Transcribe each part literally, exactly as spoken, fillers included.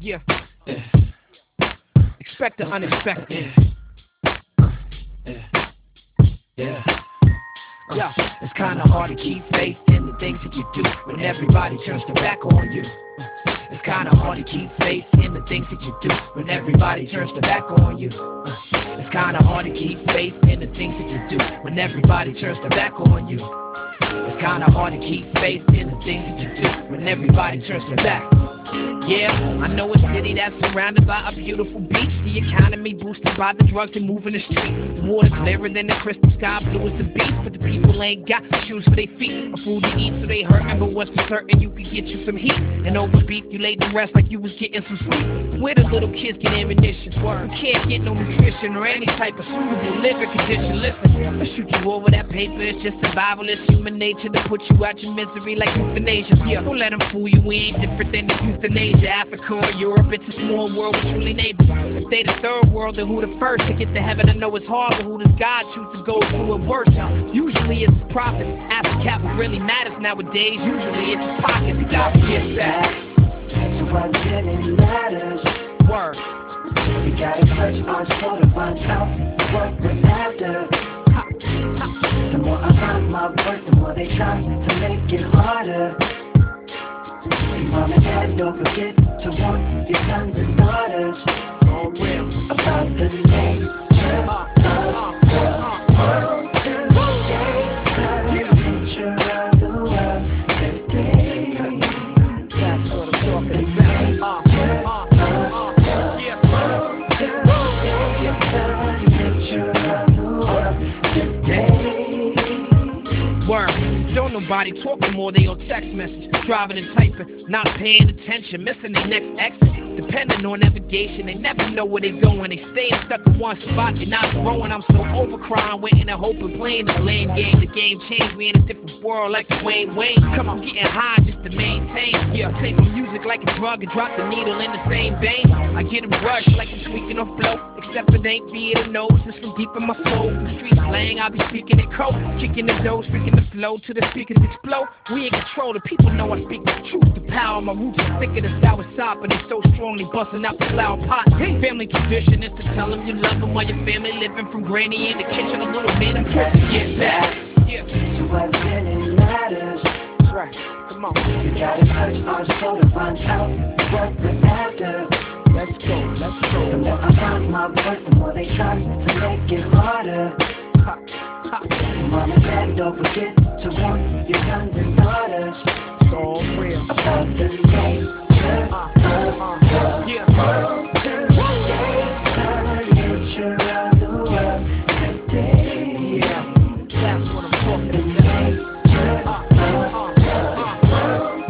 Yeah. Expect the unexpected. Yeah. Yeah. It's kinda hard to keep faith in the things that you do when everybody turns their back on you. It's kinda hard to keep faith in the things that you do when everybody turns their back on you. It's kinda hard to keep faith in the things that you do when everybody turns their back on you. It's kinda hard to keep faith in the things that you do when everybody turns their back. Yeah, I know a city that's surrounded by a beautiful beach. The economy boosted by the drugs and moving the street. The water clearer than the crystal sky, blue as the beach. But the people ain't got shoes for their feet or food to eat, so they hurtin'. But what's for certain, you can get you some heat. And over beef, you laid to rest like you was getting some sleep. Where the little kids get ammunition? You can't get no nutrition or any type of suitable living condition. Listen, I'll shoot you over that paper. It's just survival, it's human nature to put you out your misery like euthanasia. Yeah, don't let them fool you, we ain't different than the youth in Asia, Africa, or Europe. It's a small world with truly neighbors. If they the third world, then who the first to get to heaven? I know it's hard, but who does God choose to go through it worse? Usually it's his prophets. Ask the cap what really matters nowadays. Usually it's his pockets. He got to get back to what really matters. Word. We gotta search our soul to find out what we're after. The more I find my worth, the more they try to make it harder. See, mom and dad, don't forget to warn your sons and daughters about the nature of the world today. The nature of the world today. That's what I'm talking about. Uh, uh, uh, yeah. Word. Don't nobody talk no more, they on text message. Driving and typing, not paying attention, missing their next exit. Depending on navigation, they never know where they going. They staying stuck in one spot, they not growing. I'm so over crying, waiting and hoping, playing the lame game. The game changed, we in a different world like Dwayne Wayne. Come on, getting high just to maintain. Yeah, take my music like a drug and drop the needle in the same vein. I get a rush like I'm tweaking a flow, except it ain't via the nose. It's from deep in my soul. From street slang, I be speaking in code, kicking the dough, speaking the flow to the speakers explode. We in control, the people know I speak the truth. The power of my roots is thicker than sour sop, but they so strong they busting out the flower pot. Family tradition is to tell them you love them while your family living from granny in the kitchen. A little bit of press to get back. Yeah, to what really matters. That's right. Come on. We gotta search our soul to find out what we're after. Let's go, let's go. The more I find my worth, the more they try to make it harder. Ha, ha. See, mom and dad, don't forget to warn your sons and daughters. It's all real. About the nature uh, of uh, the yeah. world today. The nature of the world today. Yeah, that's what I'm talking The about. nature Uh, of the uh, world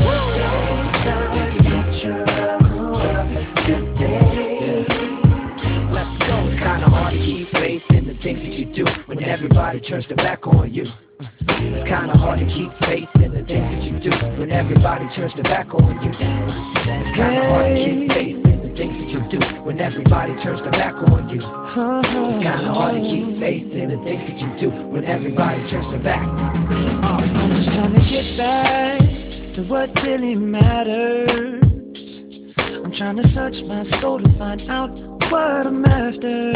today. The nature of the world today. let's go. It's kinda hard to keep faith in the things that you do when everybody turns their back on you. It's kinda hard to keep faith in the things that you do when everybody turns their back on you. It's kinda hard to keep faith in the things that you do when everybody turns their back on you. It's kinda hard to keep faith in the things that you do when everybody turns their back. I'm just trying to get back to what really matters. I'm trying to search my soul to find out what I'm after.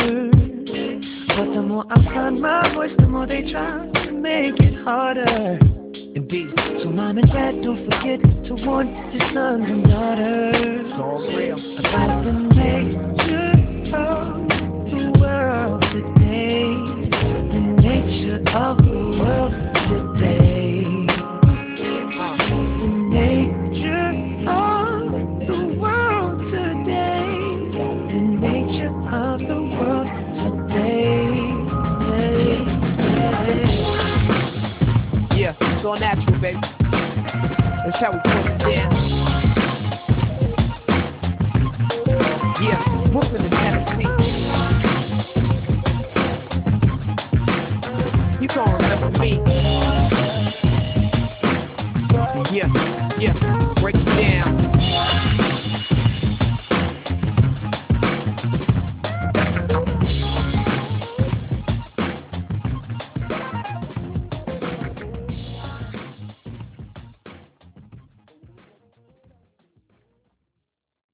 But the more I find my voice, the more they try to make it harder. Indeed, So mom and dad, don't forget to warn your sons and daughters it's all real. about the nature of the world today. The nature of the world today. The nature of the world today. The nature of the world today. Yeah, it's all natural, baby. That's how we put it.